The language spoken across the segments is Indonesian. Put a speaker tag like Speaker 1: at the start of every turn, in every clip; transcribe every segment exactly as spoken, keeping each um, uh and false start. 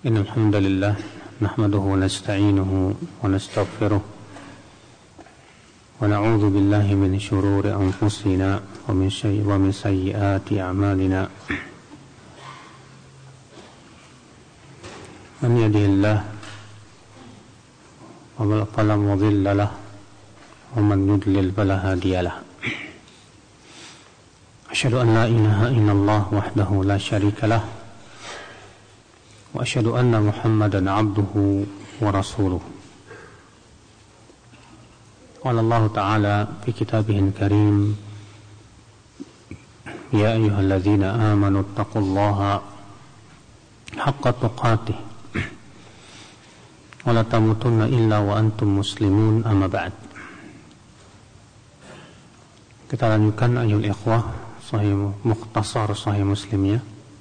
Speaker 1: إن الحمد لله نحمده ونستعينه ونستغفره ونعوذ بالله من شرور أنفسنا ومن شيء ومن سيئات أعمالنا من يهده الله فلا مضل له ومن يضلل فلا هادي له أشهد أن لا إله إلا الله وحده لا شريك له وأشهد أن محمدا عبده ورسوله قال الله تعالى في كتابه الكريم يا أيها الذين آمنوا اتقوا الله حق تقاته ولا تموتن إلا وأنتم مسلمون أما بعد. Kita lanjutkan ayul ikhwah sahih mukhtasar sahih Muslim ya.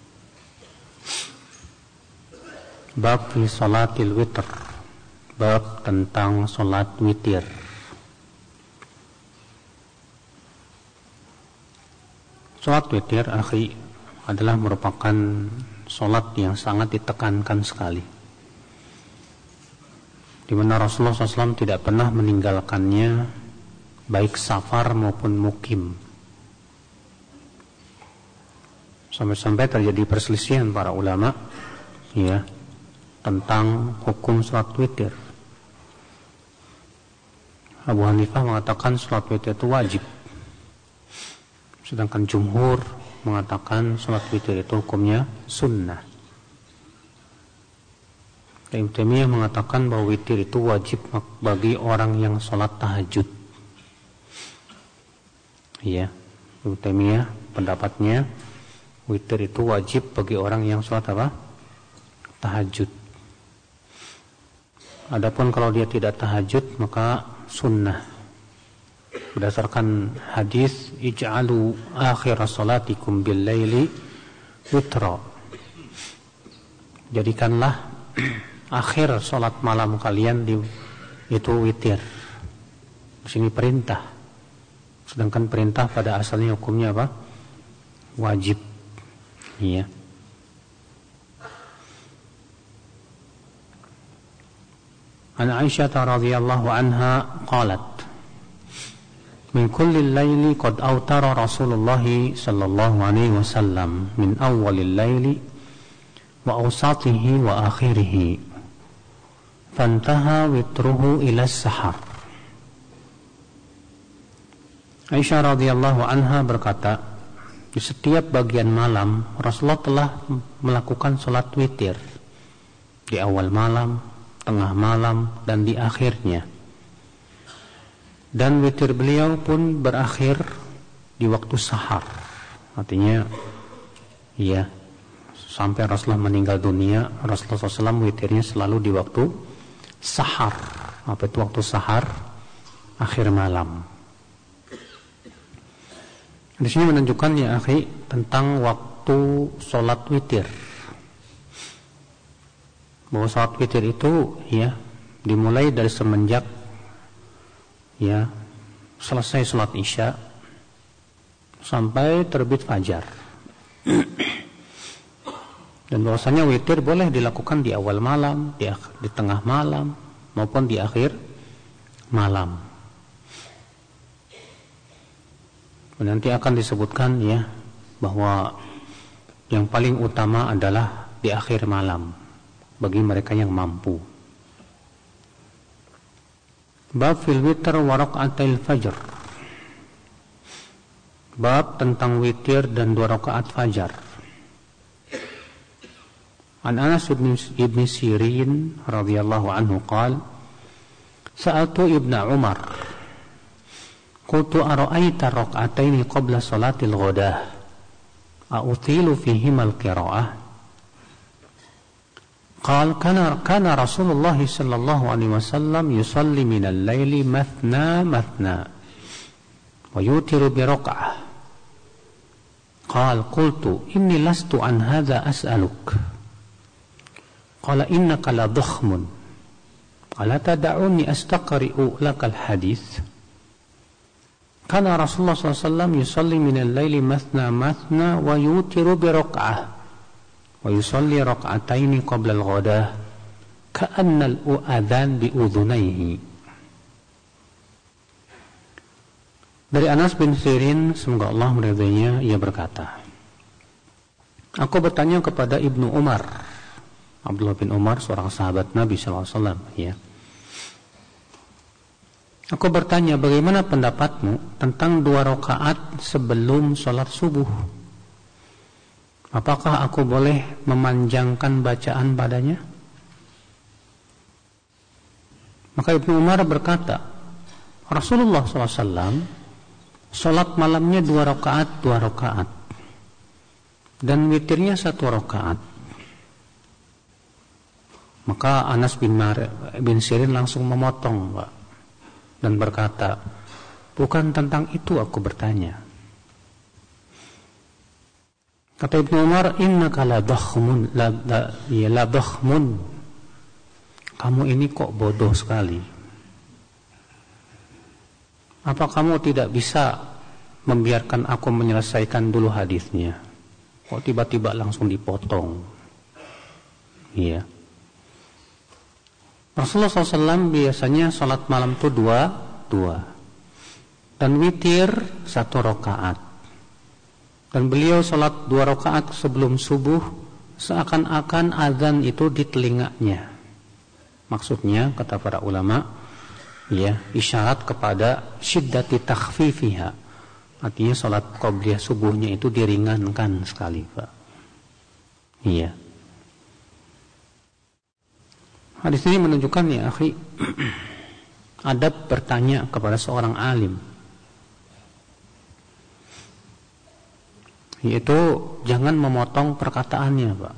Speaker 1: Bab fi salatil witr, bab tentang salat witir. Salat witir akhi adalah merupakan salat yang sangat ditekankan sekali, di mana Rasulullah shallallahu alaihi wasallam tidak pernah meninggalkannya baik safar maupun mukim. Sampai-sampai terjadi perselisihan para ulama ya tentang hukum salat witir. Abu Hanifah mengatakan salat witir itu wajib, sedangkan jumhur mengatakan salat witir itu hukumnya sunnah. Ibnu Taimiyah mengatakan bahwa witir itu wajib bagi orang yang salat tahajud. Iya, Ibnu Taimiyah pendapatnya witir itu wajib bagi orang yang salat apa? Tahajud. Adapun kalau dia tidak tahajud maka sunnah. Berdasarkan hadis ij'alu akhir salatikum bil laili witra. Jadikanlah akhir salat malam kalian di, itu witir. Di sini perintah. Sedangkan perintah pada asalnya hukumnya apa? Wajib. Iya. An Aisyah radhiyallahu anha qalat min kulli al-laili qad awtara Rasulullah sallallahu alaihi wasallam min awwalil laili wa awsatihi wa akhirih fantaha witruhu ila as-sahar. Aisyah radhiyallahu anha berkata, di setiap bagian malam Rasulullah telah melakukan salat witir, di awal malam, tengah malam, dan di akhirnya. Dan witir beliau pun berakhir di waktu sahar. Artinya ya, sampai Rasulullah meninggal dunia, Rasulullah shallallahu alaihi wasallam witirnya selalu di waktu sahar. Apa itu waktu sahar? Akhir malam. Di sini menunjukkan ya akhi tentang waktu sholat witir, bahwa sholat witir itu ya dimulai dari semenjak ya selesai sholat isya sampai terbit fajar. Dan bahwasanya witir boleh dilakukan di awal malam, di, di tengah malam maupun di akhir malam. Nanti akan disebutkan ya bahwa yang paling utama adalah di akhir malam bagi mereka yang mampu. Bab fil witr wa raka'atil fajr. Bab tentang witir dan dua rakaat fajar. An Anas bin Sirin radhiyallahu anhu qala sa'altu Ibnu Umar qultu ara'aita rak'ataini qabla salatil ghadah a'utilu fihima al-qira'ah qala kana kana Rasulullah sallallahu alaihi wasallam yusalli min al-laili mathna mathna wa yutiru bi rak'ah qala qultu inni lastu an hadha as'aluk qala innaka la dhakhmun ala tad'uni astaqri'u lakal hadith. Kana Rasulullah sallallahu alaihi wasallam yusalli minal laili mathna mathna wa yutiru bi rak'ah wa yusalli raka'ataini qabla al-ghadah ka'anna al-u'adhan bi udhunayhi. Dari Anas bin Sirin, semoga Allah meridainya, ia berkata, aku bertanya kepada Ibnu Umar, Abdullah bin Umar, seorang sahabat Nabi sallallahu alaihi wasallam, ya. Aku bertanya, bagaimana pendapatmu tentang dua rakaat sebelum sholat subuh? Apakah aku boleh memanjangkan bacaan padanya? Maka Ibnu Umar berkata, Rasulullah shallallahu alaihi wasallam sholat malamnya dua rakaat, dua rakaat, dan witirnya satu rakaat. Maka Anas bin, Mar- bin Sirin langsung memotong, Pak, dan berkata, bukan tentang itu aku bertanya. Kata Ibnu Umar, innaka la dakhmun, la, la, ya, la dakhmun. Kamu ini kok bodoh sekali. Apa kamu tidak bisa membiarkan aku menyelesaikan dulu hadisnya? Kok tiba-tiba langsung dipotong? Iya. Rasulullah shallallahu alaihi wasallam biasanya sholat malam itu dua, dua. Dan witir satu rakaat. Dan beliau sholat dua rakaat sebelum subuh, seakan-akan azan itu di telinganya. Maksudnya, kata para ulama, ya, isyarat kepada syiddati takhfifiha. Artinya sholat qobliyah subuhnya itu diringankan sekali, Pak. Iya. Hadis ini menunjukkan, ya akhi, adab bertanya kepada seorang alim, yaitu jangan memotong perkataannya, Pak,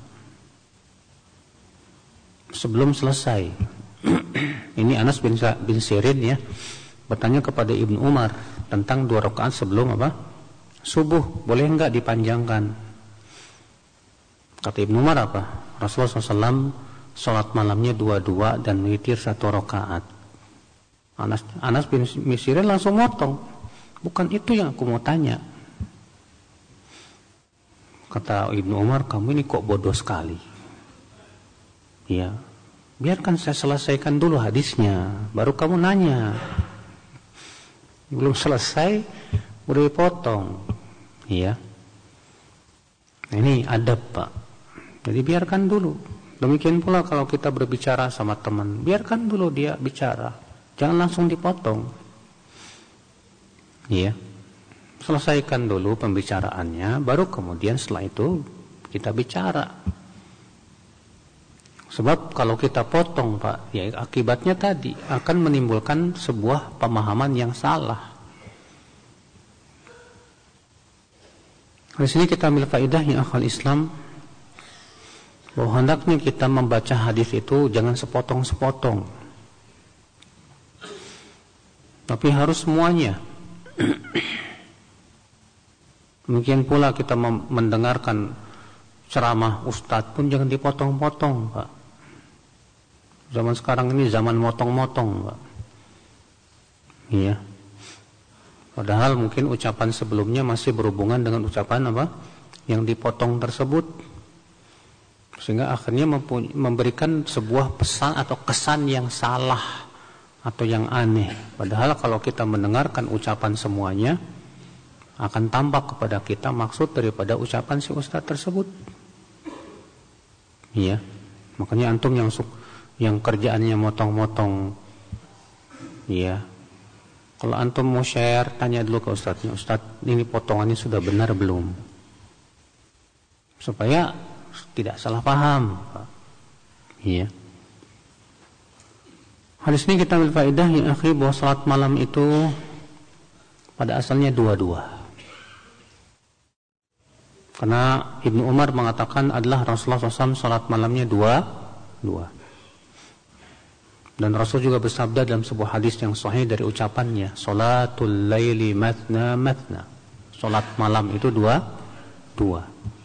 Speaker 1: sebelum selesai. Ini Anas bin, bin Sirin, ya, bertanya kepada Ibnu Umar tentang dua rakaat sebelum apa? Subuh, boleh enggak dipanjangkan? Kata Ibnu Umar apa? Rasulullah shallallahu alaihi wasallam sholat malamnya dua-dua dan witir satu rakaat. Anas, Anas bin Sirin langsung motong, bukan itu yang aku mau tanya. Kata Ibnu Umar, kamu ini kok bodoh sekali. Ya, biarkan saya selesaikan dulu hadisnya, baru kamu nanya. Belum selesai udah dipotong. Ya. Nah, ini adab, Pak. Jadi biarkan dulu. Demikian pula kalau kita berbicara sama teman, biarkan dulu dia bicara, jangan langsung dipotong. Iya, selesaikan dulu pembicaraannya, baru kemudian setelah itu kita bicara. Sebab kalau kita potong, Pak, ya akibatnya tadi akan menimbulkan sebuah pemahaman yang salah. Di sini kita ambil faedahnya, akhwal Islam, bahwa hendaknya kita membaca hadis itu jangan sepotong-sepotong, tapi harus semuanya. Demikian pula kita mendengarkan ceramah ustadz pun jangan dipotong-potong, Pak. Zaman sekarang ini zaman motong-motong, Pak. Iya. Padahal mungkin ucapan sebelumnya masih berhubungan dengan ucapan apa yang dipotong tersebut, sehingga akhirnya memberikan sebuah pesan atau kesan yang salah atau yang aneh. Padahal kalau kita mendengarkan ucapan semuanya, akan tampak kepada kita maksud daripada ucapan si ustaz tersebut. Iya. Makanya antum yang yang kerjaannya motong-motong, iya. Kalau antum mau share, tanya dulu ke ustaznya, Ustaz, ini potongannya sudah benar belum? Supaya tidak salah paham, Pak. Iya. Hadis ini kita ambil faedah, ya akhi, bahwa salat malam itu pada asalnya dua-dua. Karena Ibnu Umar mengatakan adalah Rasulullah shallallahu alaihi wasallam salat malamnya dua-dua. Dan Rasul juga bersabda dalam sebuah hadis yang sahih dari ucapannya, salatul laili matna matna. Salat malam itu dua-dua.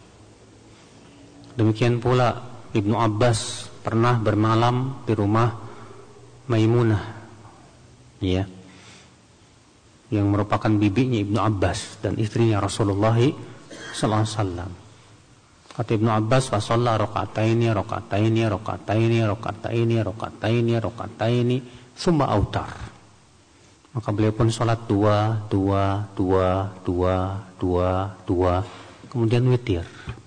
Speaker 1: Demikian pula Ibnu Abbas pernah bermalam di rumah Maimunah, ya, yang merupakan bibinya Ibnu Abbas dan istrinya Rasulullah sallallahu alaihi wasallam. Kata Ibnu Abbas, fa shalla raka'ataini raka'ataini raka'ataini raka'ataini raka'ataini raka'ataini tsumma autar. Maka beliau pun salat dua, dua, dua, dua, dua, dua, kemudian witir.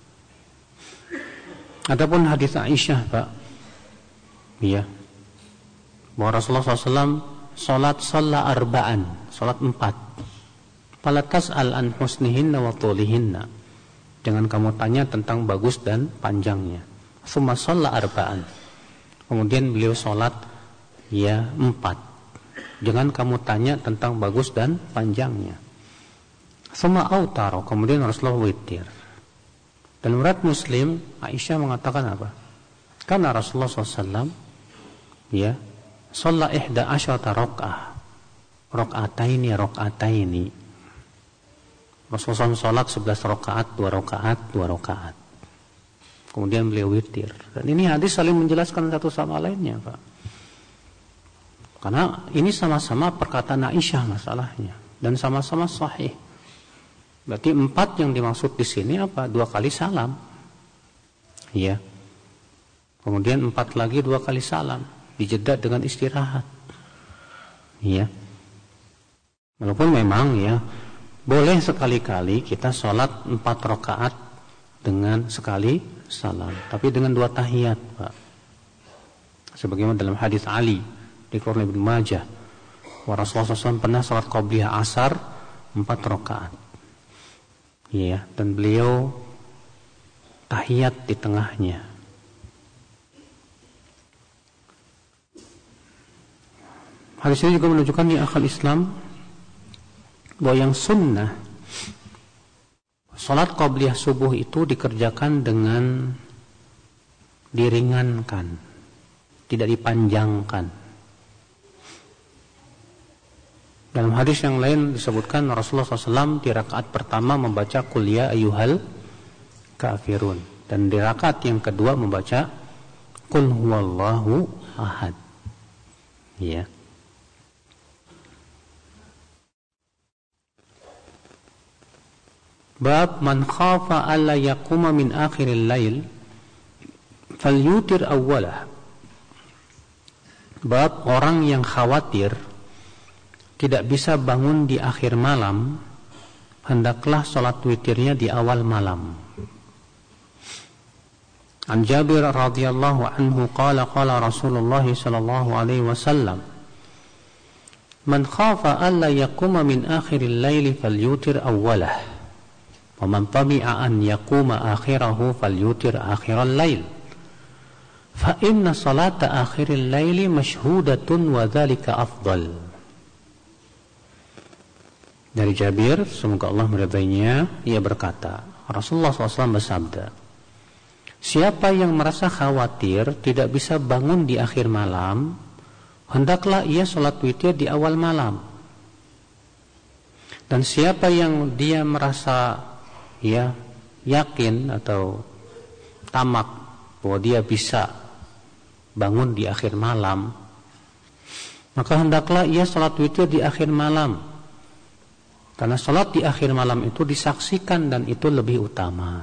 Speaker 1: Adapun hadis Aisyah, Pak, ya, bahwa Rasulullah shallallahu alaihi wasallam salat shalla arba'an, salat empat. Fala tas'al an husnihinna wa tulihinna. Jangan kamu tanya tentang bagus dan panjangnya. Tsumma shalla arba'an. Kemudian beliau salat ya empat. Jangan kamu tanya tentang bagus dan panjangnya. Tsumma autar. Kemudian Rasulullah witir. Dan menurut Muslim, Aisyah mengatakan apa? Karena Rasulullah shallallahu alaihi wasallam ya shalla ihda asyata raka'ah. Raka'ataini raka'ataini. Rasulullah sholat sebelas rakaat, dua rakaat, dua rakaat. Kemudian beliau witir. Dan ini hadis saling menjelaskan satu sama lainnya, Pak. Karena ini sama-sama perkataan Aisyah masalahnya. Dan sama-sama sahih. Berarti empat yang dimaksud di sini apa? Dua kali salam. Iya. Kemudian empat lagi dua kali salam. Dijeda dengan istirahat. Iya. Walaupun memang ya, boleh sekali-kali kita sholat empat rakaat dengan sekali salam, tapi dengan dua tahiyat, Pak. Sebagaimana dalam hadis Ali di Qur'an Ibnu Majah, wa Rasulullah shallallahu alaihi wasallam pernah sholat qabliyah asar empat rakaat. Iya, dan beliau tahiyat di tengahnya. Hadis ini juga menunjukkan ya akal Islam bahwa yang sunnah salat qabliyah subuh itu dikerjakan dengan diringankan, tidak dipanjangkan. Dalam hadis yang lain disebutkan Rasulullah shallallahu alaihi wasallam di rakaat pertama membaca qul ya ayyuhal kafirun, dan di rakaat yang kedua membaca qul huwallahu ahad. Ya. Bab man khafa alla yaquma min akhiril lail falyutir awwalah. Bab orang yang khawatir tidak bisa bangun di akhir malam, hendaklah salat witirnya di awal malam. An Jabir radhiyallahu anhu qala qala Rasulullah sallallahu alaihi wasallam, man khafa alla yaquma min akhiril lail falyutir awwalah. وَمَنْ طَمِعَ أَنْ يَقُومَ آخِرَهُ فَلْيُوتِرْ آخِرَ اللَّيْلِ فَإِنَّ صَلَاةَ آخِرِ اللَّيْلِ مَشْهُودَةٌ وَذَلِكَ أَفْضَلُ. Dari Jabir, semoga Allah meridainya, ia berkata, Rasulullah shallallahu alaihi wasallam bersabda, siapa yang merasa khawatir tidak bisa bangun di akhir malam, hendaklah ia salat witir di awal malam. Dan siapa yang dia merasa ya yakin atau tamak bahwa dia bisa bangun di akhir malam, maka hendaklah ia salat witir di akhir malam, karena salat di akhir malam itu disaksikan dan itu lebih utama.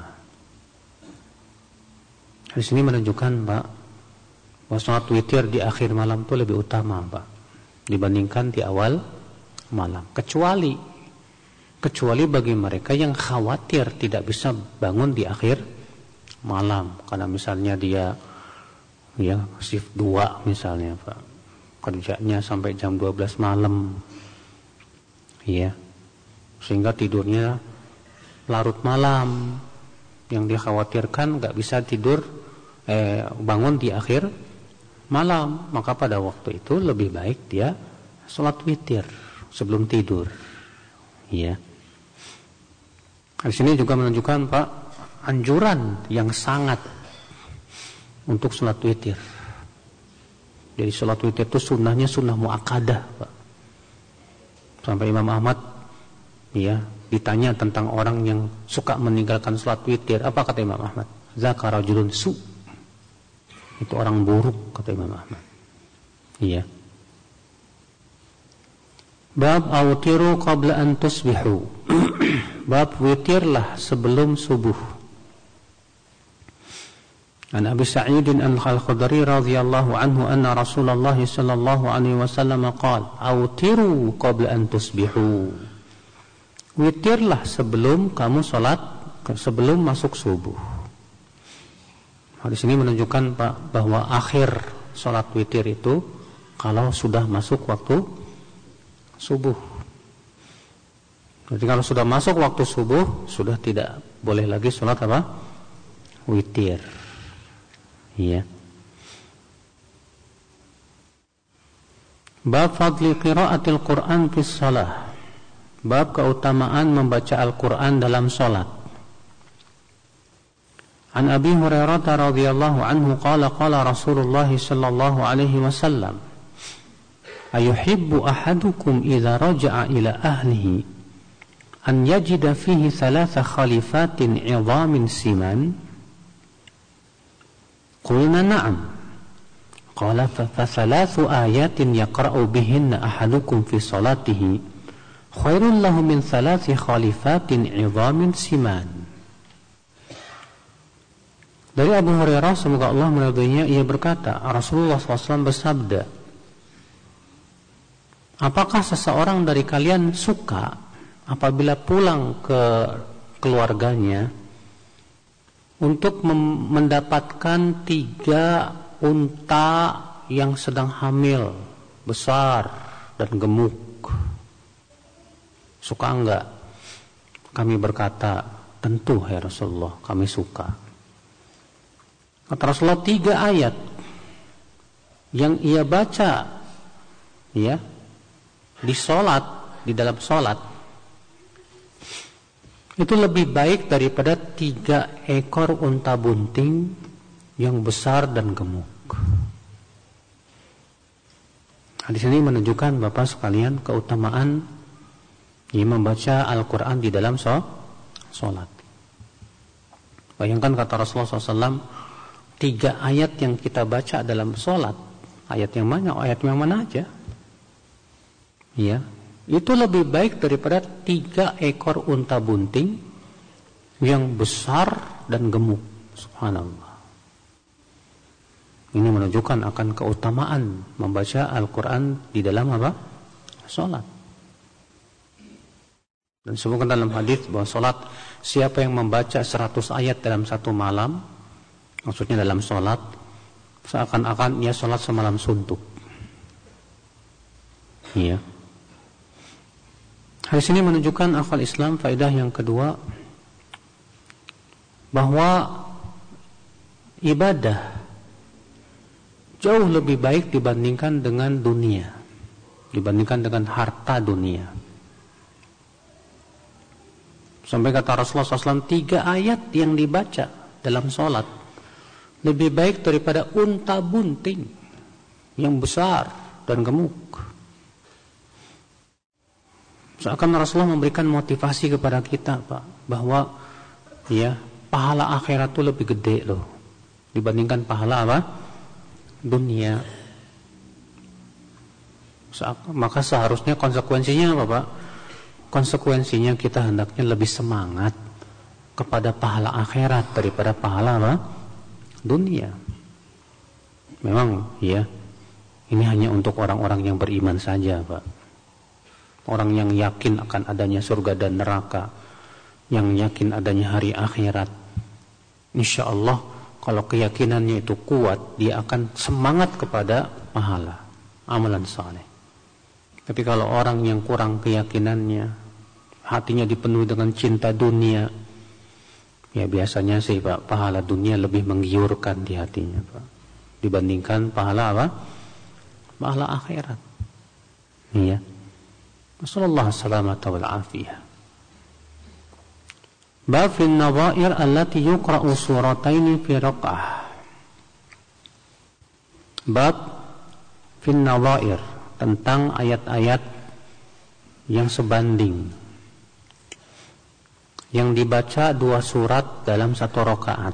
Speaker 1: Di sini menunjukkan, Pak, bahwa salat witir di akhir malam itu lebih utama, Pak, dibandingkan di awal malam, kecuali kecuali bagi mereka yang khawatir tidak bisa bangun di akhir malam, karena misalnya dia ya shift dua misalnya, Pak, kerjanya sampai jam dua belas malam ya, sehingga tidurnya larut malam, yang dia khawatirkan nggak bisa tidur eh, bangun di akhir malam, maka pada waktu itu lebih baik dia sholat witir sebelum tidur ya. Di sini juga menunjukkan, Pak, anjuran yang sangat untuk sholat witir. Jadi sholat witir itu sunnahnya sunnah muakkadah, Pak. Sampai Imam Ahmad ya ditanya tentang orang yang suka meninggalkan sholat witir, apa kata Imam Ahmad? Zaka rajulun su. Itu orang buruk, kata Imam Ahmad. Iya. Bab awtiru qabla an tusbihu. Bab witirlah sebelum subuh. An Abi Sa'id Al-Khudri radhiyallahu anhu anna Rasulullah sallallahu alaihi wasallam qala autiru qabla an tusbihu. Witirlah sebelum kamu salat, sebelum masuk subuh. Hadis ini menunjukkan Pak bahwa akhir salat witir itu kalau sudah masuk waktu subuh. Jadi kalau sudah masuk waktu subuh sudah tidak boleh lagi salat apa? Witir. Iya. Bab fadli qiraatil Qur'an fi shalah. Bab keutamaan membaca Al-Qur'an dalam salat. An Abi Hurairah radhiyallahu anhu qala qala Rasulullah sallallahu alaihi wasallam ayuhibbu ahadukum idza raja'a ila ahlihi an yajida fihi thalatha khalifatin 'idhamin siman. Qulna na'am. Qala fa thalathu ayatin yaqra'u bihinna ahadukum fi salatihi khairul lahu min thalathi khalifatin 'idhamin siman. Dari Abu Hurairah semoga Allah meridhoinya, ia berkata, Rasulullah shallallahu alaihi wasallam bersabda, apakah seseorang dari kalian suka apabila pulang ke keluarganya untuk mendapatkan tiga unta yang sedang hamil, besar dan gemuk? Suka enggak? Kami berkata, tentu ya Rasulullah, kami suka. Kata Rasulullah, tiga ayat yang ia baca ya di sholat, di dalam sholat, itu lebih baik daripada tiga ekor unta bunting yang besar dan gemuk. Hadis ini menunjukkan Bapak sekalian keutamaan yang membaca Al-Quran di dalam sholat. Bayangkan kata Rasulullah shallallahu alaihi wasallam, tiga ayat yang kita baca dalam sholat, ayat yang mana? Ayat yang mana aja? Ya. Itu lebih baik daripada tiga ekor unta bunting yang besar dan gemuk. Subhanallah. Ini menunjukkan akan keutamaan membaca Al-Quran di dalam apa? Salat. Dan disebutkan dalam hadis bahwa salat, siapa yang membaca seratus ayat dalam satu malam, maksudnya dalam salat, seakan-akan ia salat semalam suntuk. Iya. Hadis ini menunjukkan akal Islam faedah yang kedua, bahwa ibadah jauh lebih baik dibandingkan dengan dunia, dibandingkan dengan harta dunia. Sampai kata Rasulullah shallallahu alaihi wasallam, tiga ayat yang dibaca dalam sholat lebih baik daripada unta bunting yang besar dan gemuk. Seakan Rasulullah memberikan motivasi kepada kita, Pak, bahwa ya pahala akhirat itu lebih gede loh dibandingkan pahala apa? Dunia. Maka seharusnya konsekuensinya apa, Pak? Konsekuensinya kita hendaknya lebih semangat kepada pahala akhirat daripada pahala apa? Dunia. Memang ya, ini hanya untuk orang-orang yang beriman saja, Pak. Orang yang yakin akan adanya surga dan neraka, yang yakin adanya hari akhirat, insya Allah kalau keyakinannya itu kuat, dia akan semangat kepada pahala amalan saleh. Tapi kalau orang yang kurang keyakinannya, hatinya dipenuhi dengan cinta dunia, ya biasanya sih Pak, pahala dunia lebih menggiurkan di hatinya, Pak, dibandingkan pahala apa? Pahala akhirat. Iya. Sallallahu salamata wal afiyah. Bab fi an-nadha'ir allati yuqra'u surataini fi raq'ah. Bab fi an-nadha'ir, tentang ayat-ayat yang sebanding, yang dibaca dua surat dalam satu rakaat.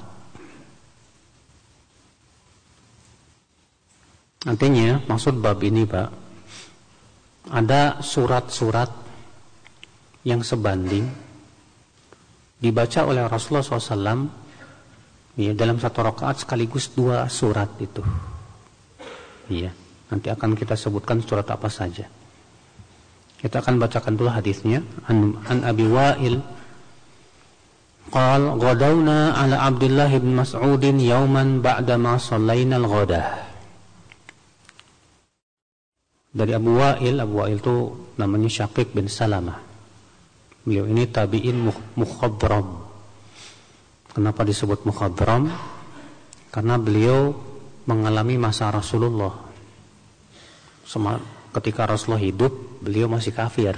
Speaker 1: Artinya maksud bab ini, Pak, ada surat-surat yang sebanding dibaca oleh Rasulullah shallallahu alaihi wasallam Ya, dalam satu rakaat sekaligus dua surat itu. Iya, nanti akan kita sebutkan surat apa saja. Kita akan bacakan dulu hadisnya. An, an Abi Wa'il qala ghadawna ala Abdullah bin Mas'ud yawman ba'da ma sallaina al-ghadah. Dari Abu Wa'il, Abu Wa'il itu namanya Syaqiq bin Salamah. Beliau ini tabi'in mukhadram. Kenapa disebut mukhadram? Karena beliau mengalami masa Rasulullah. Ketika Rasulullah hidup, beliau masih kafir.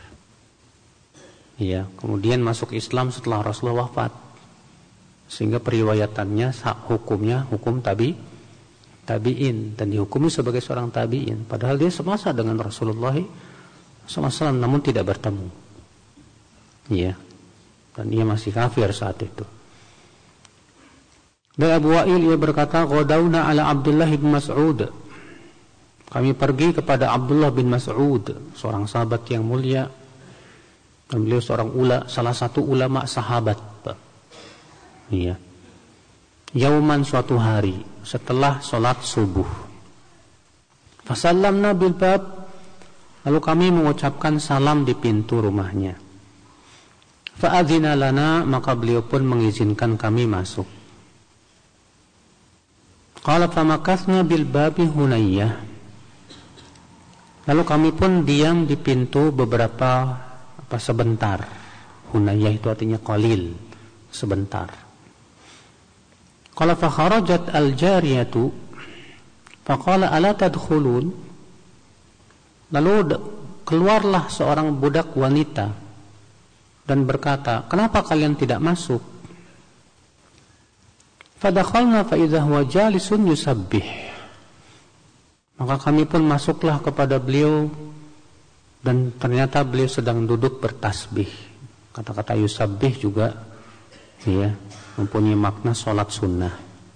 Speaker 1: Ya, kemudian masuk Islam setelah Rasulullah wafat. Sehingga periwayatannya hukumnya hukum tabi tabi'in dan dihukumi sebagai seorang tabi'in. Padahal dia semasa dengan Rasulullah shallallahu alaihi wasallam namun tidak bertemu. Ya. Dan dia masih kafir saat itu. Dari Abu Wa'il ia berkata, "Ghadawna ala Abdullah bin Mas'ud." Kami pergi kepada Abdullah bin Mas'ud, seorang sahabat yang mulia. Dan beliau seorang ula, salah satu ulama sahabat. Iya. Yauman suatu hari setelah salat subuh. Fasallamna bil bab. Lalu kami mengucapkan salam di pintu rumahnya. Fa'adzina lana, maka beliau pun mengizinkan kami masuk. Qala famakathna bil babi hunayyah. Lalu kami pun diam di pintu beberapa apa sebentar. Hunayyah itu artinya qalil, sebentar. Qala fa kharajat al jariyatu faqala ala tadkhulun. Lalu keluarlah seorang budak wanita dan berkata, "Kenapa kalian tidak masuk?" Fadakhalna fa idza huwa jalisun yusabbih. Maka kami pun masuklah kepada beliau dan ternyata beliau sedang duduk bertasbih. Kata-kata yusabbih juga ya, mempunyai makna salat sunnah.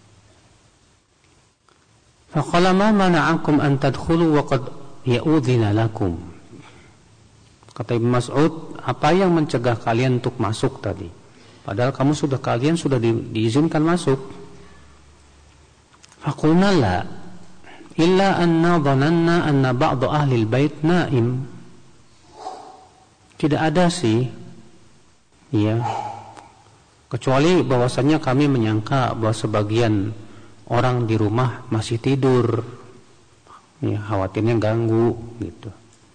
Speaker 1: Fa qala ma mana'akum an tadkhulu wa qad ya'udhina lakum. Kata Ibnu Mas'ud, apa yang mencegah kalian untuk masuk tadi? Padahal kamu sudah kalian sudah di, diizinkan masuk. Faqulna la illa anna dhananna anna ba'd ahli al-bait naim. Tidak ada sih ya, kecuali bahwasanya kami menyangka bahwa sebagian orang di rumah masih tidur. Ya, khawatirnya ganggu gitu.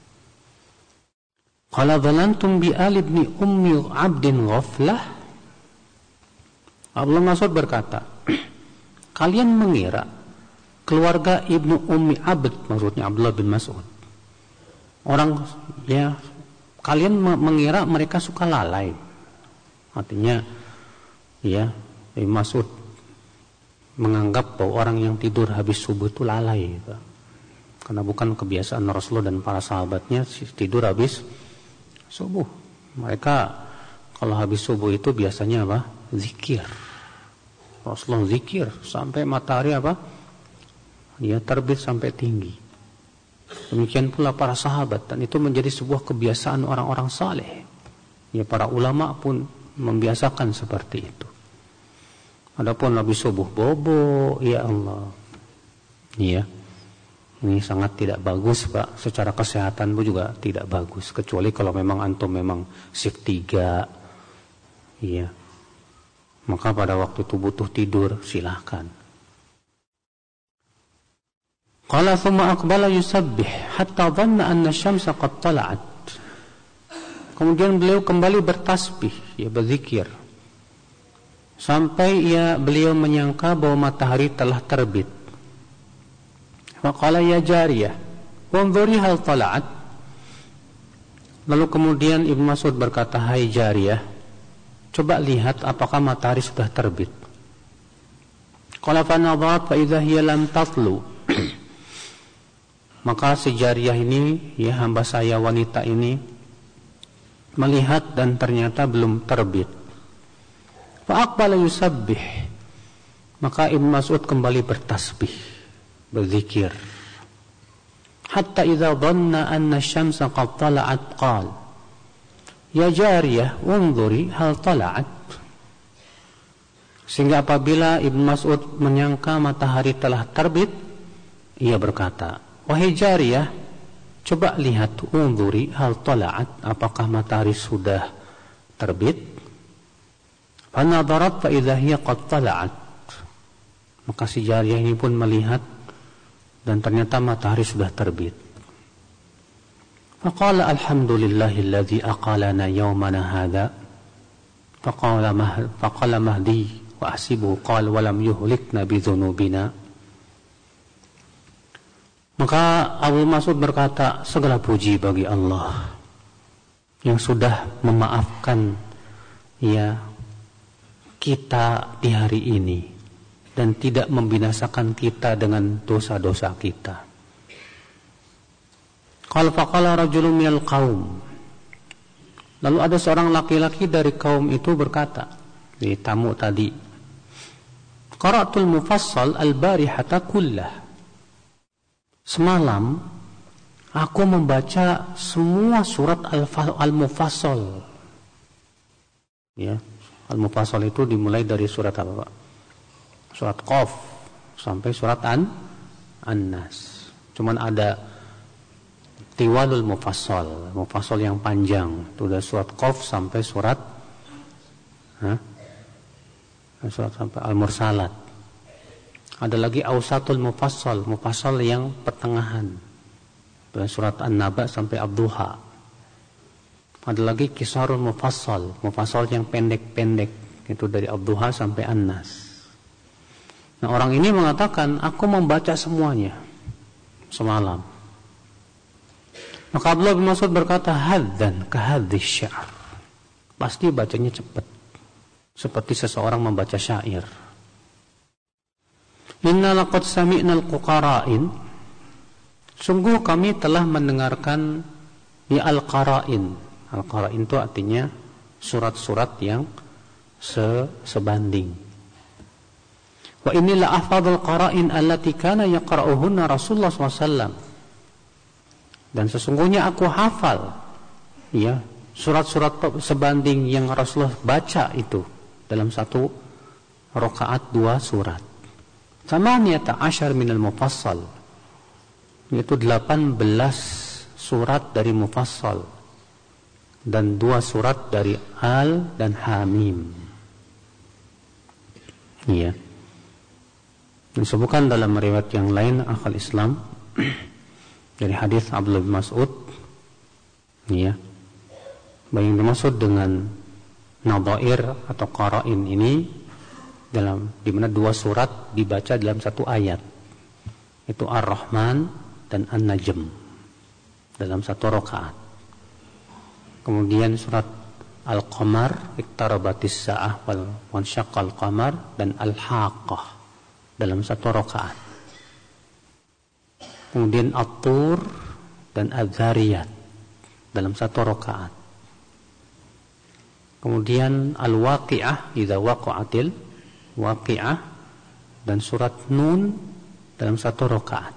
Speaker 1: Qala dhanantum bi ali ibn ummi abdin ghaflah. Abdullah Mas'ud berkata, kalian mengira keluarga Ibnu Ummi Abd, maksudnya Abdullah bin Mas'ud, orang ya, kalian mengira mereka suka lalai. Artinya ya, Ibnu Mas'ud menganggap bahwa orang yang tidur habis subuh itu lalai, karena bukan kebiasaan Rasulullah dan para sahabatnya tidur habis subuh. Mereka kalau habis subuh itu biasanya apa? Zikir. Rasulullah zikir sampai matahari apa? Ya, terbit sampai tinggi. Demikian pula para sahabat, dan itu menjadi sebuah kebiasaan orang-orang saleh. Ya, para ulama pun membiasakan seperti itu. Adapun habis subuh bobo, ya Allah. Iya. Ini sangat tidak bagus, Pak. Secara kesehatan pun juga tidak bagus, kecuali kalau memang antum memang shift tiga. Iya. Maka pada waktu itu butuh tidur, silahkan. Qala thumma aqbala yusabbih hatta dhanna anna asy-syamsa qad tala'at. Kemudian beliau kembali bertasbih, ya berzikir. Sampai ya beliau menyangka bahwa matahari telah terbit. Faqala ya jariyah, wanzuri hal tala'at. Lalu kemudian Ibnu Mas'ud berkata, hai jariyah, coba lihat apakah matahari sudah terbit. Qala fa nadharat fa idza hiya lam tatlu. Maka si jariyah ini, ya hamba saya wanita ini, melihat dan ternyata belum terbit. Fa aqbala yusabbih. Maka Ibnu Mas'ud kembali bertasbih, berzikir. Hatta idza dhanna anna asy-syamsa qad tala'at qala ya jariyah wanzuri hal tala'at. Sehingga apabila Ibnu Mas'ud menyangka matahari telah terbit, ia berkata, "Wahai jariyah, coba lihat, unzuri hal tala'at, apakah matahari sudah terbit?" Fa nadarat fa idza hiya qad tala'at. Maka si jariyah ini pun melihat dan ternyata matahari sudah terbit. Faqala alhamdulillahilladzi aqalana yawmana hadza. Faqala mah faqala mahdi wa ahsibu qala wa lam yuhlikna bi dzunubina. Maka Abu Mas'ud berkata, segala puji bagi Allah yang sudah memaafkan ya kita di hari ini dan tidak membinasakan kita dengan dosa-dosa kita. Qala faqala rajulun minal qaum. Lalu ada seorang laki-laki dari kaum itu berkata, di tamu tadi, qara'tul mufassal al-barihata kullah. Semalam aku membaca semua surat al-mufassal. Ya, al-mufassal itu dimulai dari surat apa, Pak? Surat Qaf sampai surat An An-Nas. Cuman ada tiwalul mufassal, mufassal yang panjang. Itu dari surat Qaf sampai surat ha? Surat sampai Al-Mursalat. Ada lagi ausatul mufassal, mufassal yang pertengahan. Dari surat An-Naba sampai Ad-Duha. Ada lagi kisarul mufassal, mufassal yang pendek-pendek, itu dari Ad-Duha sampai An-Nas. Nah, orang ini mengatakan, aku membaca semuanya semalam. Maka Abdullah bin Mas'ud berkata, haddan kahadhish sya'r. Pasti bacanya cepat, seperti seseorang membaca syair. Inna laqad sami'na al-qara'in. Sungguh kami telah mendengarkan ya al-qara'in. Al-qara'in itu artinya surat-surat yang se sebanding. Wa inilah afadul qara'in allati kana yaqra'uhunna Rasulullah sallallahu alaihi wasallam. Dan sesungguhnya aku hafal ya surat-surat sebanding yang Rasulullah baca itu dalam satu rakaat dua surat. Thamaniyata asyar minal mufassal, yaitu delapan belas surat dari mufassal dan dua surat dari Al dan Hamim. Iya. Disebutkan dalam riwayat yang lain akal Islam dari hadis Abdullah bin Mas'ud, iya, yang dimaksud dengan nadhair atau qara'in ini dalam di mana dua surat dibaca dalam satu ayat, itu Ar-Rahman dan An-Najm dalam satu rakaat. Kemudian surat Al-Qamar, iqtarabatis sa'ah wal wansyaqqal qamar, dan Al-Haqqah dalam satu rakaat. Kemudian At-Tur dan Az-Zariyat dalam satu rakaat. Kemudian Al-Waqi'ah, idza waqa'atil Waqi'ah, dan surat Nun dalam satu rakaat.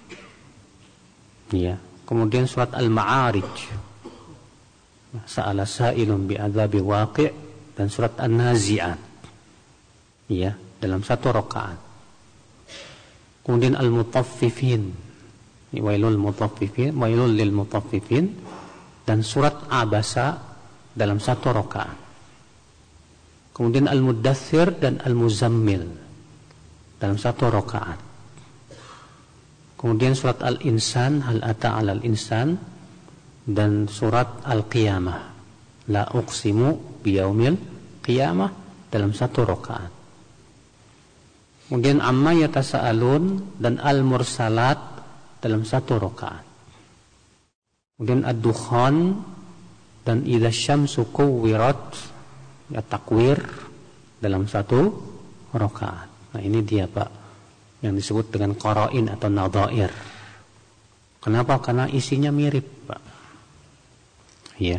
Speaker 1: Ya. Kemudian surat Al-Ma'arij, sa'ala sa'ilun bi'adzabi waqi', dan surat An-Nazi'at, ya, dalam satu rakaat. Kemudian Al-Mutaffifin, wailul mutaffifin, wailul lil mutaffifin, dan surat Abasa dalam satu rakaat. Kemudian Al-Muddathir dan Al-Muzammil dalam satu rakaat. Kemudian surat Al-Insan, hal ata 'alal insan, dan surat Al-Qiyamah, la uqsimu biyaumil qiyamah, dalam satu rakaat. Kemudian Amma yatasaalun dan Al-Mursalat dalam satu rakaat. Kemudian Ad-Dukhan dan Idza syamsu kuwirat, ya, takwir, dalam satu rakaat. Nah, ini dia, Pak, yang disebut dengan qara'in atau nadhair. Kenapa? Karena isinya mirip, Pak. Ya.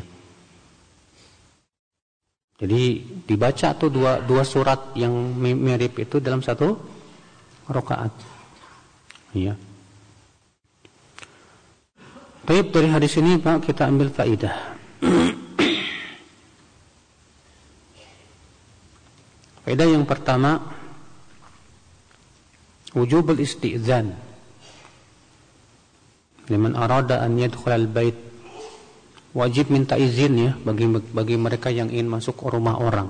Speaker 1: Jadi dibaca tuh dua dua surat yang mirip itu dalam satu rakaat. Ya. Baik, dari hadis ini, Pak, kita ambil faidah. Faedah yang pertama, wujubul isti'zan liman arada an yadkhulal bait. Wajib minta izin ya bagi bagi mereka yang ingin masuk ke rumah orang.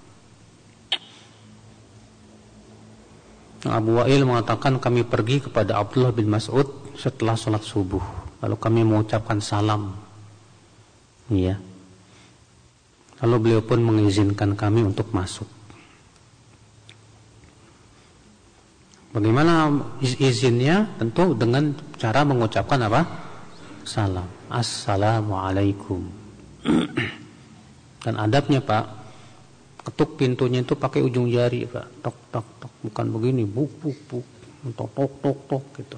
Speaker 1: Abu Wa'il mengatakan kami pergi kepada Abdullah bin Mas'ud setelah sholat subuh, lalu kami mengucapkan salam. Iya. Lalu beliau pun mengizinkan kami untuk masuk. Bagaimana izinnya? Tentu dengan cara mengucapkan apa? Salam. Assalamualaikum. Dan adabnya Pak, ketuk pintunya itu pakai ujung jari Pak. Tok tok tok, bukan begini, buk buk buk, tok tok tok tok gitu.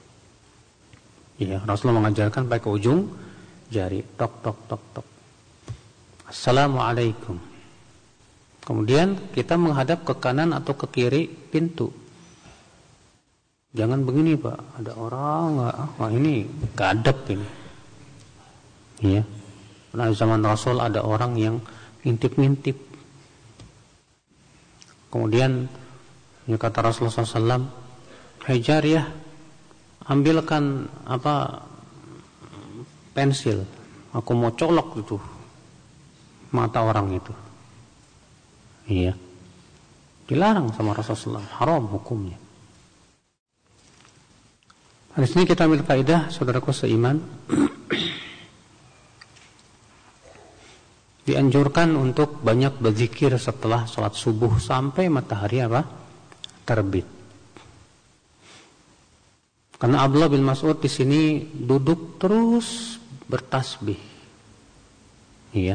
Speaker 1: Iya, Rasulullah mengajarkan pakai ujung jari, tok tok tok tok. Assalamualaikum. Kemudian kita menghadap ke kanan atau ke kiri pintu. Jangan begini Pak, ada orang nggak? Wah ini nggak adab ini. Iya. Nah zaman Rasul ada orang yang ngintip-ngintip. Kemudian ya kata Rasulullah shallallahu alaihi wasallam, "Hai jariyah, ambilkan apa pensil, aku mau colok itu mata orang itu." Iya. Dilarang sama Rasulullah, haram hukumnya. Hadis ini kita ambil faedah, saudaraku seiman. Dianjurkan untuk banyak berzikir setelah sholat subuh sampai matahari apa? Terbit. Karena Abdullah bin Mas'ud di sini duduk terus bertasbih. Iya.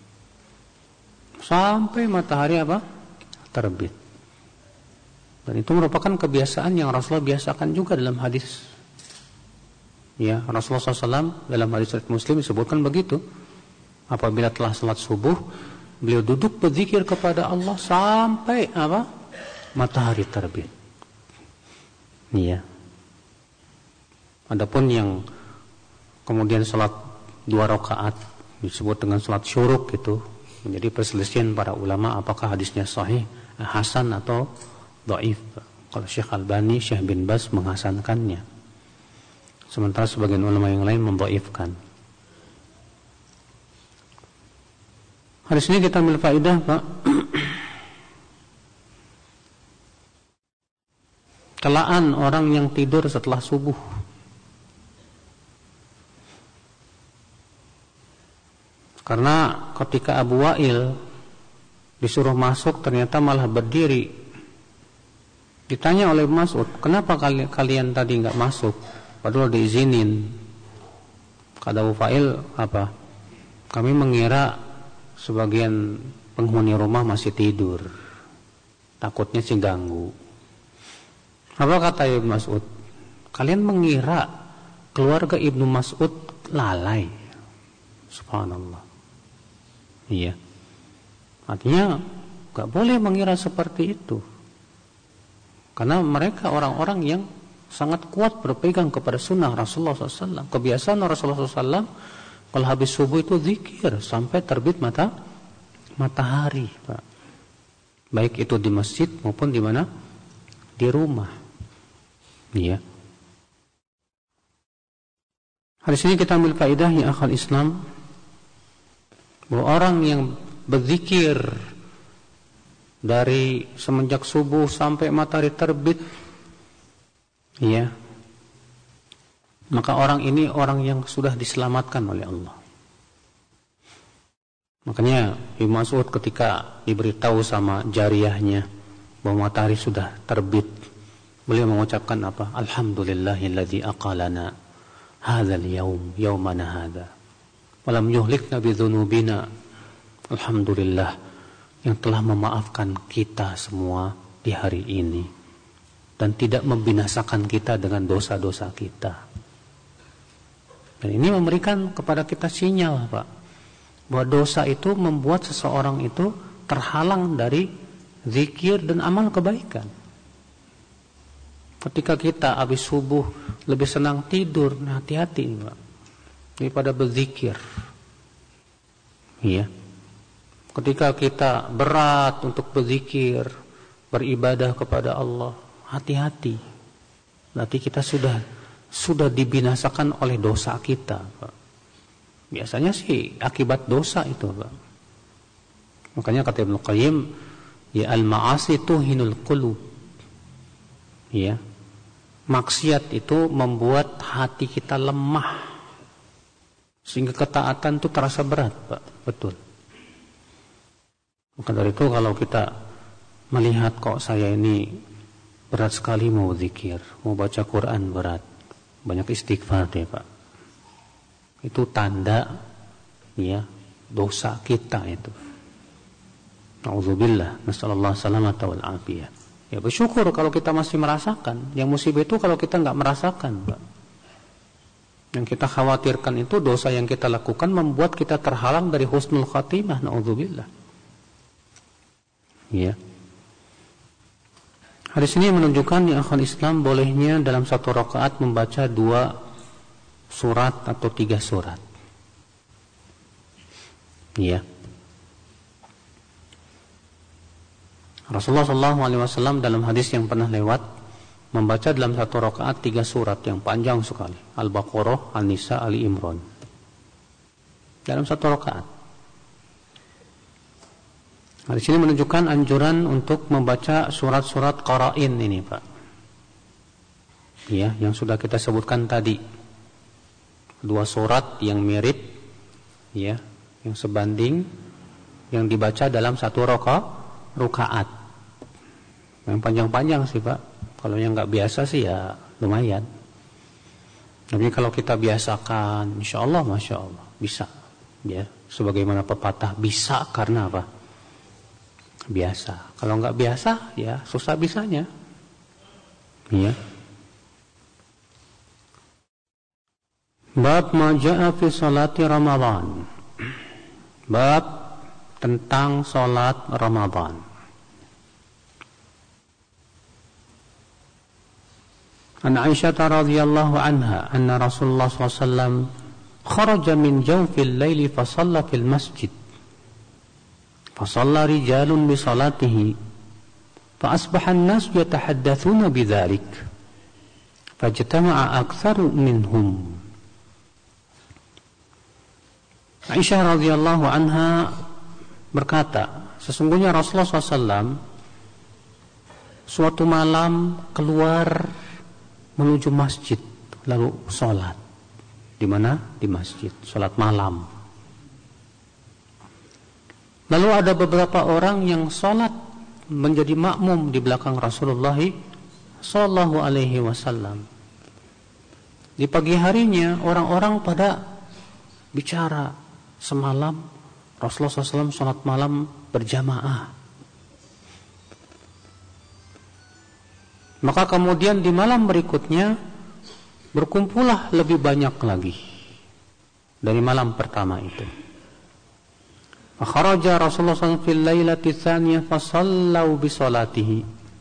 Speaker 1: Sampai matahari apa? Terbit. Dan itu merupakan kebiasaan yang Rasulullah biasakan juga dalam hadis. Ya, Rasulullah shallallahu alaihi wasallam dalam hadis riwayat Muslim disebutkan begitu. Apabila telah salat subuh, beliau duduk berzikir kepada Allah sampai apa? Matahari terbit. Iya. Adapun yang kemudian salat dua rakaat disebut dengan salat syuruk itu menjadi perselisihan para ulama apakah hadisnya sahih, hasan atau dhaif. Kalau Syekh Albani, Syekh bin Baz menghasankannya. Sementara sebagian ulama yang lain mendhaifkan. Hadis ini kita ambil faedah Pak. Celaan orang yang tidur setelah subuh. Karena ketika Abu Wa'il disuruh masuk ternyata malah berdiri. Ditanya oleh Mas'ud, kenapa kalian, kalian tadi enggak masuk? Padahal diizinin. Kata Abu Wa'il apa? Kami mengira sebagian penghuni rumah masih tidur, takutnya sih ganggu. Apa kata Ibnu Mas'ud? Kalian mengira keluarga Ibnu Mas'ud lalai? Subhanallah. Iya. Artinya gak boleh mengira seperti itu, karena mereka orang-orang yang sangat kuat berpegang kepada sunnah Rasulullah shallallahu alaihi wasallam. Kebiasaan Rasulullah shallallahu alaihi wasallam kalau habis subuh itu zikir sampai terbit mata matahari, Pak. Baik itu di masjid maupun di mana? Di rumah. Iya. Hadis ini kita ambil faedah ya akhal Islam, bahwa orang yang berzikir dari semenjak subuh sampai matahari terbit, iya, maka orang ini orang yang sudah diselamatkan oleh Allah. Makanya Ibnu Mas'ud ketika diberitahu sama jariyahnya bahwa matahari sudah terbit, beliau mengucapkan apa? Alhamdulillahilladzi aqalana hadzal yaum yaumana hadza wa lam yuhlikna bidzunubina. Alhamdulillah yang telah memaafkan kita semua di hari ini dan tidak membinasakan kita dengan dosa-dosa kita. Dan ini memberikan kepada kita sinyal, Pak, bahwa dosa itu membuat seseorang itu terhalang dari zikir dan amal kebaikan. Ketika kita habis subuh lebih senang tidur, nah hati-hati, Pak, daripada berzikir. Iya. Ketika kita berat untuk berzikir, beribadah kepada Allah, hati-hati. Berarti kita sudah sudah dibinasakan oleh dosa kita, Pak. Biasanya sih akibat dosa itu, Pak. Makanya kata Ibnu Qayyim, ya al-ma'asi tuhinul qulub. Ya. Maksiat itu membuat hati kita lemah. Sehingga ketaatan itu terasa berat, Pak. Betul. Maka dari itu kalau kita melihat kok saya ini berat sekali mau zikir, mau baca Quran berat, banyak istighfar deh, Pak. Itu tanda ya dosa kita itu. Nauzubillah, nasallallahu salamata wal afiyah. Ya bersyukur kalau kita masih merasakan. Yang musibah itu kalau kita nggak merasakan, Pak. Yang kita khawatirkan itu dosa yang kita lakukan membuat kita terhalang dari husnul khatimah. Nauzubillah. Ya. Hadis ini menunjukkan ya akhwal Islam bolehnya dalam satu rakaat membaca dua surat atau tiga surat. Ya. Rasulullah shallallahu alaihi wasallam dalam hadis yang pernah lewat membaca dalam satu rakaat tiga surat yang panjang sekali, Al-Baqarah, An-Nisa, Ali Imran. Dalam satu rakaat. Nah, di sini menunjukkan anjuran untuk membaca surat-surat qara'in ini, Pak. Ya, yang sudah kita sebutkan tadi. Dua surat yang mirip, ya, yang sebanding, yang dibaca dalam satu rakaat. Yang panjang-panjang sih, Pak. Kalau yang nggak biasa sih ya lumayan. Tapi kalau kita biasakan, insya Allah, masya Allah, bisa. Ya, sebagaimana pepatah, bisa karena apa? Biasa. Kalau nggak biasa, ya susah bisanya. Ya. Bab ma jaa fi salati Ramadan. Bab tentang salat Ramadan. An Aisyah radhiyallahu anha anna Rasulullah sallallahu alaihi wasallam kharaja min jawfil laili fa shalla fil masjid. Fa shalla rijalun bi salatihi fa asbaha an-nas yatahaddatsuna bidzalik. Fajtama'a aktsaru minhum. Aisyah radhiyallahu anha berkata, sesungguhnya Rasulullah sallallahu alaihi wasallam suatu malam keluar menuju masjid lalu sholat. Di mana? Di masjid, sholat malam. Lalu ada beberapa orang yang sholat menjadi makmum di belakang Rasulullah Sallallahu Alaihi Wasallam. Di pagi harinya orang-orang pada bicara, semalam Rasulullah shallallahu alaihi wasallam sholat malam berjamaah. Maka kemudian di malam berikutnya berkumpullah lebih banyak lagi dari malam pertama itu. Fakharaja Rasulullah sallallahu alaihi wasallam fil lailati tsaniyah fasallau bi salatihi.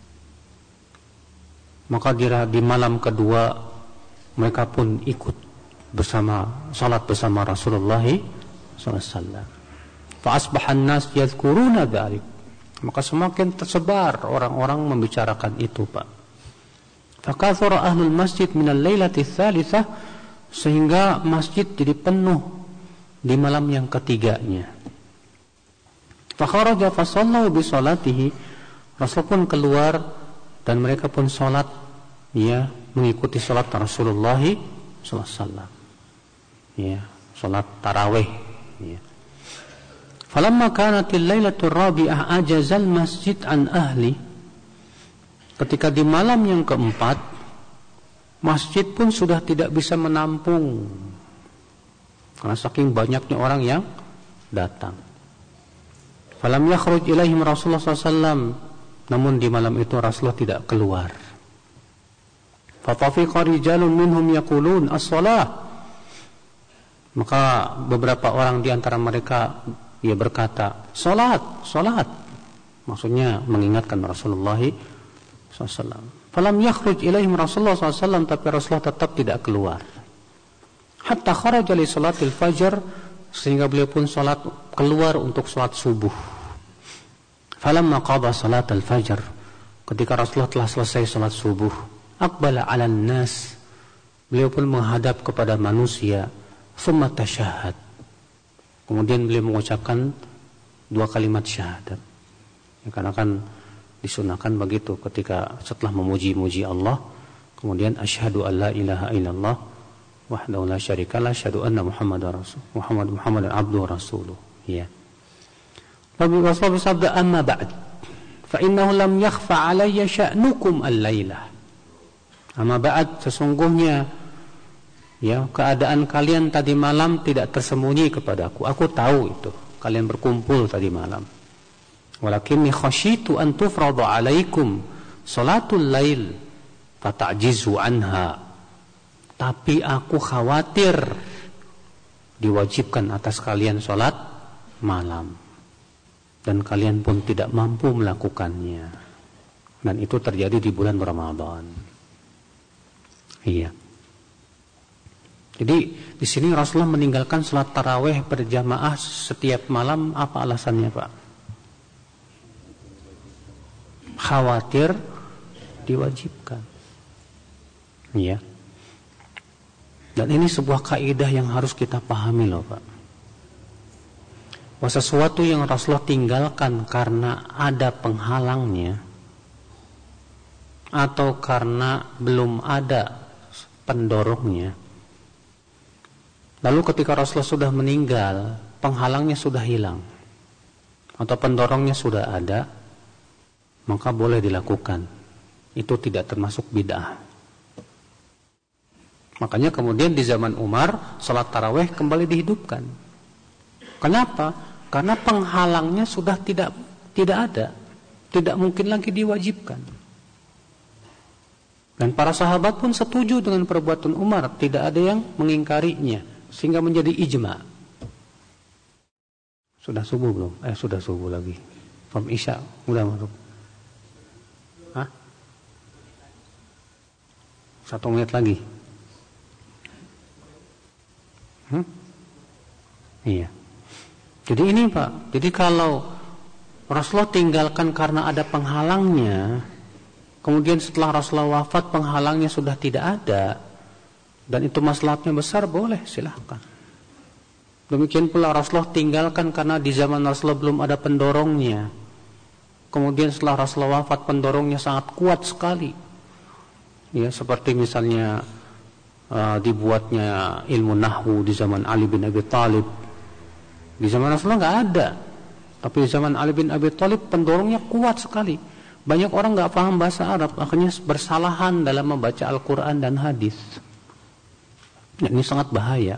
Speaker 1: Maka di malam kedua mereka pun ikut bersama salat bersama Rasulullah sallallahu alaihi wasallam. Fa asbahan nas yadhkuruna dzalik. Maka semakin tersebar orang-orang membicarakan itu, Pak. Fakathura ahlul masjid minal lailati tsalitsah, sehingga masjid jadi penuh di malam yang ketiganya. Fakharaja fasallu bi salatihi. Rasul pun keluar dan mereka pun salat ya mengikuti salat Rasulullah sallallahu alaihi wasallam. Ya, salat tarawih ya. Falamma kanatil lailatul rabi'ah ajazal masjid an ahli. Ketika di malam yang keempat, masjid pun sudah tidak bisa menampung karena saking banyaknya orang yang datang. Falam yakhruj ilaihim Rasulullah sallallahu alaihi wasallam. Namun di malam itu Rasulullah tidak keluar. Fatafiqa rijalun minhum yaqulun as-shalah. Maka beberapa orang di antara mereka ia berkata, salat, salat. Maksudnya mengingatkan Rasulullah sallallahu alaihi wasallam. Falam yakhruj ilaihim Rasulullah sallallahu alaihi wasallam, tapi Rasulullah tetap tidak keluar. Hatta kharaja li salatil fajr, sehingga beliau pun salat keluar untuk salat subuh. Falamma qada salat al-fajr, ketika Rasulullah telah selesai salat subuh, aqbala 'alan nas, beliau pun menghadap kepada manusia, thumma tasyahhad. Kemudian beliau mengucapkan dua kalimat syahadat. Ya, karena kan disunahkan begitu ketika setelah memuji-muji Allah, kemudian asyhadu an la ilaha illallah wahdahu la syarikalah, asyhadu anna Muhammadar rasul Muhammad Muhammadan abduhu rasuluh. Ya. Lalu Rasulullah bersabda, amma ba'd, fa innahu lam yakhfa alayya sya'nukum al-lailah. Amma ba'd, sesungguhnya ya, keadaan kalian tadi malam tidak tersembunyi kepadaku. Aku tahu itu. Kalian berkumpul tadi malam. Walakinni khasyitu an tufradu alaikum salatul lail fata'jizu anha. Tapi aku khawatir diwajibkan atas kalian salat malam dan kalian pun tidak mampu melakukannya. Dan itu terjadi di bulan Ramadan. Iya. Jadi di sini Rasulullah meninggalkan salat tarawih berjamaah setiap malam, apa alasannya, Pak? Khawatir diwajibkan. Iya. Dan ini sebuah kaidah yang harus kita pahami loh, Pak. Bahwa sesuatu yang Rasulullah tinggalkan karena ada penghalangnya atau karena belum ada pendorongnya, lalu ketika Rasulullah sudah meninggal, penghalangnya sudah hilang atau pendorongnya sudah ada, maka boleh dilakukan. Itu tidak termasuk bid'ah. Makanya kemudian di zaman Umar, salat tarawih kembali dihidupkan. Kenapa? Karena penghalangnya sudah tidak tidak ada, tidak mungkin lagi diwajibkan. Dan para sahabat pun setuju dengan perbuatan Umar, tidak ada yang mengingkarinya, sehingga menjadi ijma. Sudah subuh belum? Eh sudah subuh lagi. From Isya udah masuk. Hah? Satu menit lagi. Hmm? Iya. Jadi ini Pak, jadi kalau Rasulullah tinggalkan karena ada penghalangnya, kemudian setelah Rasulullah wafat penghalangnya sudah tidak ada, dan itu maslahatnya besar, boleh, silahkan. Demikian pula Rasulullah tinggalkan karena di zaman Rasulullah belum ada pendorongnya, kemudian setelah Rasulullah wafat pendorongnya sangat kuat sekali. Ya, seperti misalnya uh, dibuatnya ilmu nahwu di zaman Ali bin Abi Thalib. Di zaman Rasulullah nggak ada, tapi di zaman Ali bin Abi Thalib pendorongnya kuat sekali. Banyak orang nggak paham bahasa Arab, akhirnya bersalahan dalam membaca Al-Quran dan hadis. Dan ini sangat bahaya.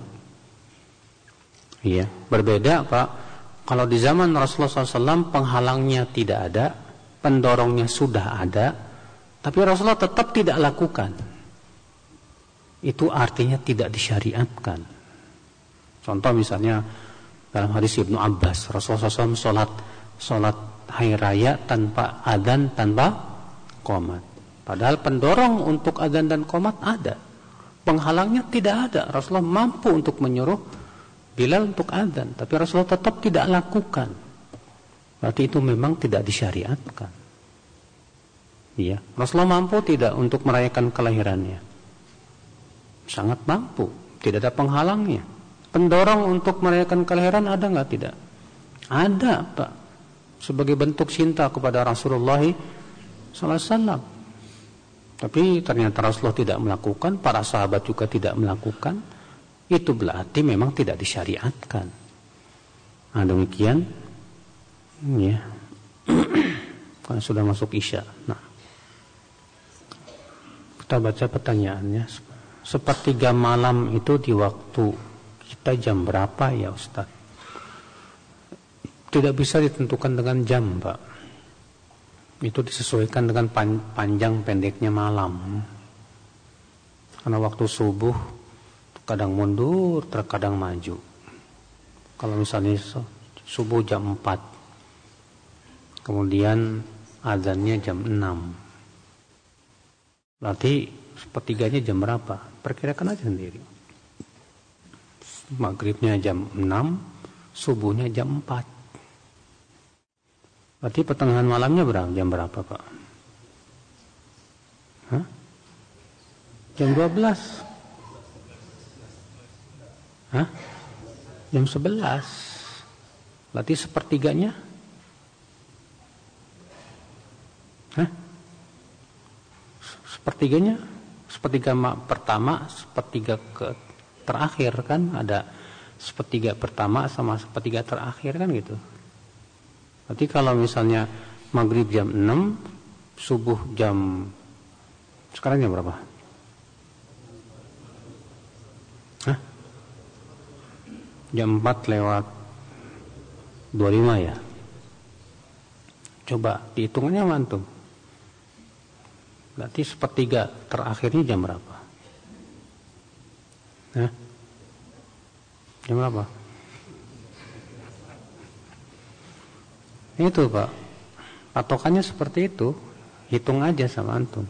Speaker 1: Iya, berbeda Pak. Kalau di zaman Rasulullah shallallahu alaihi wasallam penghalangnya tidak ada, pendorongnya sudah ada, tapi Rasulullah tetap tidak lakukan. Itu artinya tidak disyariatkan. Contoh misalnya dalam hadis Ibnu Abbas, Rasulullah shallallahu alaihi wasallam sholat sholat hari raya tanpa adzan, tanpa qomat. Padahal pendorong untuk adzan dan qomat ada, penghalangnya tidak ada. Rasulullah mampu untuk menyuruh Bilal untuk adzan, tapi Rasulullah tetap tidak lakukan. Berarti itu memang tidak disyariatkan. Iya, Rasulullah mampu tidak untuk merayakan kelahirannya? Sangat mampu, tidak ada penghalangnya. Pendorong untuk merayakan kelahiran ada nggak? Tidak ada, Pak. Sebagai bentuk cinta kepada Rasulullah sallallahu alaihi wasallam. Tapi ternyata Rasulullah tidak melakukan, para sahabat juga tidak melakukan. Itu berarti memang tidak disyariatkan. Nah demikian, ya. Karena sudah masuk Isya. Nah, kita baca pertanyaannya. Sepertiga malam itu di waktu kita jam berapa ya Ustaz? Tidak bisa ditentukan dengan jam, Pak. Itu disesuaikan dengan panjang pendeknya malam. Karena waktu subuh kadang mundur, terkadang maju. Kalau misalnya subuh jam empat, kemudian azannya jam enam, berarti sepertiganya jam berapa? Perkirakan aja sendiri. maghribnya jam enam, subuhnya jam empat. Berarti pertengahan malamnya berapa? Jam berapa, Pak? Hah? Jam dua belas. Hah? Jam sebelas. Berarti sepertiganya? Hah? Sepertiganya? Sepertiga pertama, sepertiga ke terakhir kan? Ada sepertiga pertama sama sepertiga terakhir kan gitu. Berarti kalau misalnya maghrib jam enam, subuh jam, sekarang jam berapa? Hah? Jam empat lewat dua puluh lima ya? Coba dihitungannya mantum. Berarti sepertiga terakhirnya jam berapa? Hah? Jam berapa? Itu Pak, patokannya seperti itu. Hitung aja sama antum.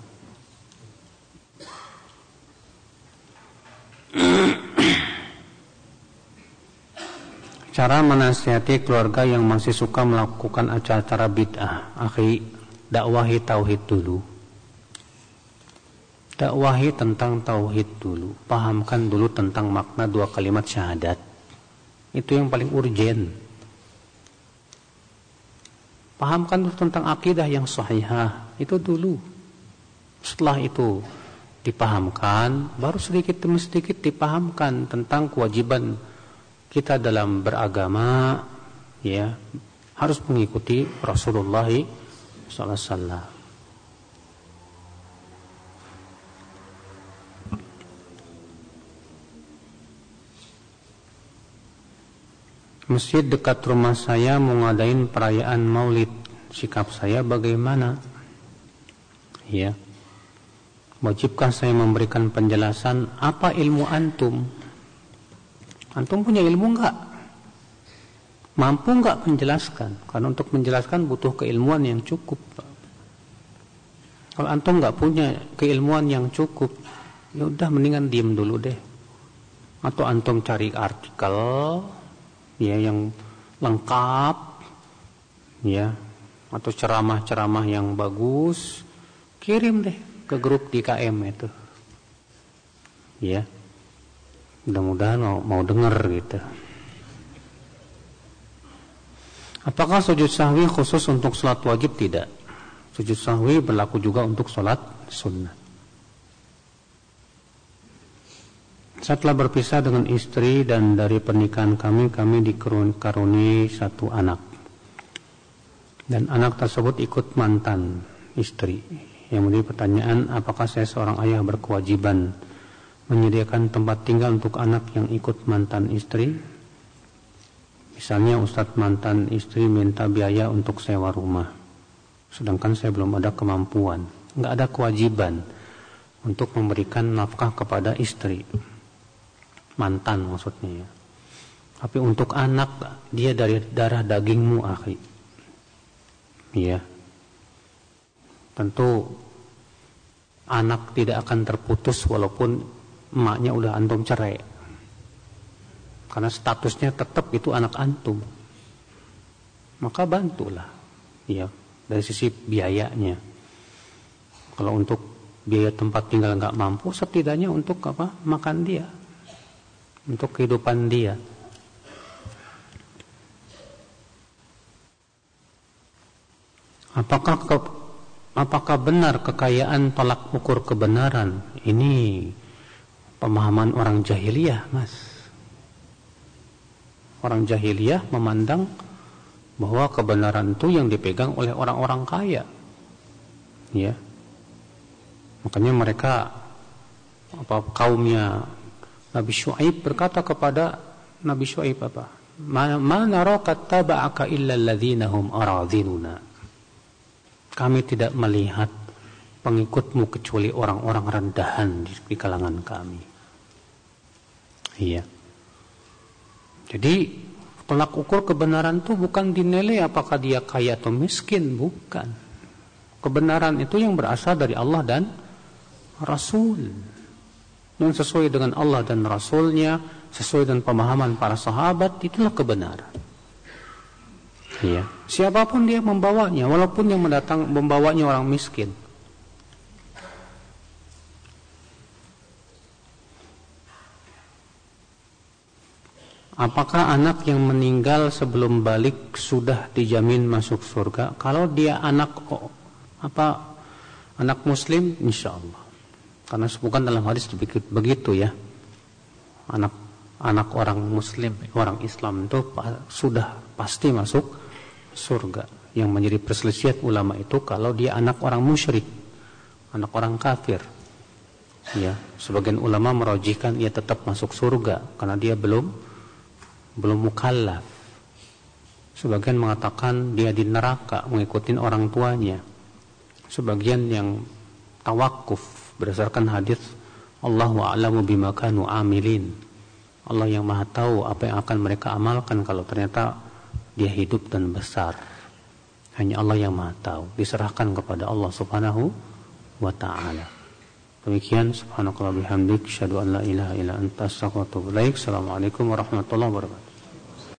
Speaker 1: Cara menasihati keluarga yang masih suka melakukan acara-acara bid'ah. Akhi, dakwahi tauhid dulu. Dakwahi tentang tauhid dulu. Pahamkan dulu tentang makna dua kalimat syahadat. Itu yang paling urgen. Pahamkan dulu tentang akidah yang sahihah. Itu dulu. Setelah itu dipahamkan, baru sedikit demi sedikit dipahamkan tentang kewajiban kita dalam beragama, ya, harus mengikuti Rasulullah sallallahu alaihi wasallam. Masjid dekat rumah saya mengadain perayaan Maulid. Sikap saya bagaimana? Ya. Wajibkah saya memberikan penjelasan apa ilmu antum? Antum punya ilmu enggak? Mampu enggak menjelaskan? Karena untuk menjelaskan butuh keilmuan yang cukup. Kalau antum enggak punya keilmuan yang cukup, ya udah mendingan diem dulu deh. Atau antum cari artikel ya yang lengkap, ya, atau ceramah-ceramah yang bagus, kirim deh ke grup D K M itu. Ya. Mudah-mudahan mau, mau dengar gitu. Apakah sujud sahwi khusus untuk sholat wajib? Tidak. Sujud sahwi berlaku juga untuk sholat sunnah. Setelah berpisah dengan istri dan dari pernikahan kami, kami dikaruniai satu anak. Dan anak tersebut ikut mantan istri. Yang menjadi pertanyaan, apakah saya seorang ayah berkewajiban menyediakan tempat tinggal untuk anak yang ikut mantan istri? Misalnya Ustadz mantan istri minta biaya untuk sewa rumah, sedangkan saya belum ada kemampuan. Nggak ada kewajiban untuk memberikan nafkah kepada istri mantan maksudnya. Tapi untuk anak, dia dari darah dagingmu, akhi. Iya. Tentu anak tidak akan terputus walaupun emaknya udah antum cerai, karena statusnya tetap itu anak antum. Maka bantulah, ya, dari sisi biayanya. Kalau untuk biaya tempat tinggal nggak mampu, setidaknya untuk apa? Makan dia, untuk kehidupan dia. Apakah ke, apakah benar kekayaan tolak ukur kebenaran? Ini pemahaman orang jahiliyah, Mas. Orang jahiliyah memandang bahwa kebenaran itu yang dipegang oleh orang-orang kaya. Ya. Makanya mereka apa kaumnya Nabi Syuaib berkata kepada Nabi Syuaib apa? Ma naraka taba'aka illa alladzina hum aradhiluna. Kami tidak melihat pengikutmu kecuali orang-orang rendahan di kalangan kami. Iya. Jadi tolak ukur kebenaran itu bukan dinilai apakah dia kaya atau miskin, bukan. Kebenaran itu yang berasal dari Allah dan Rasul. dan sesuai dengan Allah dan Rasulnya, sesuai dengan pemahaman para sahabat, itulah kebenaran. Ya, siapapun dia membawanya, walaupun yang mendatang membawanya orang miskin. Apakah anak yang meninggal sebelum balik sudah dijamin masuk surga? Kalau dia anak oh, apa anak muslim, insya Allah. Karena bukan dalam hadis begitu ya. Anak anak orang muslim, orang Islam itu sudah pasti masuk surga. Yang menjadi perselisihan ulama itu kalau dia anak orang musyrik, anak orang kafir. Ya, sebagian ulama merojihkan ia tetap masuk surga karena dia belum belum mukallaf. Sebagian mengatakan dia di neraka mengikuti orang tuanya. Sebagian yang tawakuf berdasarkan hadis Allahu a'lamu bima kanu amilin. Allah yang Maha tahu apa yang akan mereka amalkan kalau ternyata dia hidup dan besar. Hanya Allah yang Maha tahu. Diserahkan kepada Allah Subhanahu wa taala. Demikian, subhanakallah bihamdik, asyhadu an la ilaha illa anta, astaghfiruka wa atubu ilaik. Assalamualaikum warahmatullahi wabarakatuh.